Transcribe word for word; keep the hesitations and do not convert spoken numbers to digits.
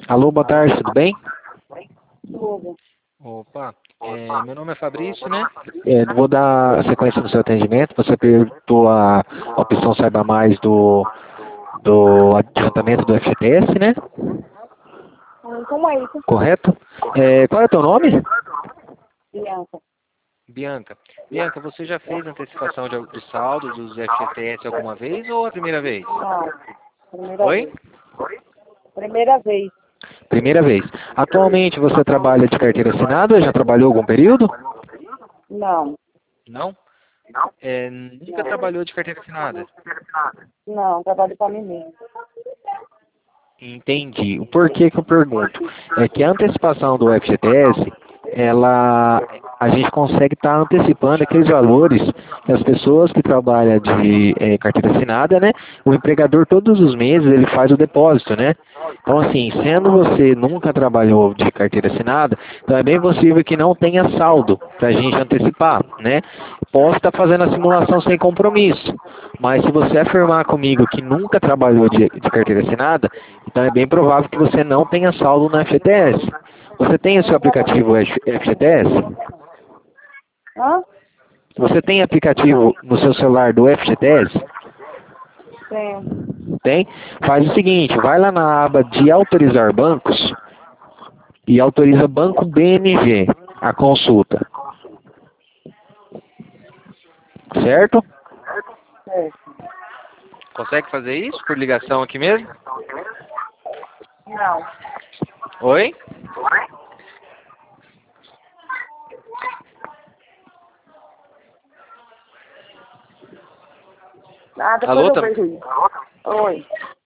Alô, boa tarde, tudo bem? Tudo. Opa, é, meu nome é Fabrício, né? É, vou dar sequência no seu atendimento. Você perguntou a opção Saiba Mais do, do adiantamento do F G T S, né? Hum, Como é isso? Correto? É, qual é o teu nome? Bianca. Bianca. Bianca, você já fez antecipação de, de saldo dos F G T S alguma vez ou a primeira vez? Não. Primeira Oi? vez. Primeira vez. Primeira vez. Atualmente você trabalha de carteira assinada? Já trabalhou algum período? Não. Não? É, nunca Não. trabalhou de carteira assinada? Não, trabalho para mim mesmo. Entendi. O porquê que eu pergunto? É que a antecipação do F G T S, ela, a gente consegue estar antecipando aqueles valores que as pessoas que trabalham de eh, carteira assinada, né? O empregador todos os meses ele faz o depósito, né? Então assim, sendo você nunca trabalhou de carteira assinada, então é bem possível que não tenha saldo para a gente antecipar, né? Posso estar fazendo a simulação sem compromisso, mas se você afirmar comigo que nunca trabalhou de, de carteira assinada, então é bem provável que você não tenha saldo no F G T S. Você tem o Eu seu não trabalhei. aplicativo F G T S? Hã? Você tem aplicativo no seu celular do F G T S? Tem. Tem? Faz o seguinte, vai lá na aba de autorizar bancos e autoriza Banco B M G a consulta. Certo? Certo. Consegue fazer isso por ligação aqui mesmo? Não. Oi? Ah, depois Alô, eu tá... vejo isso. Oi.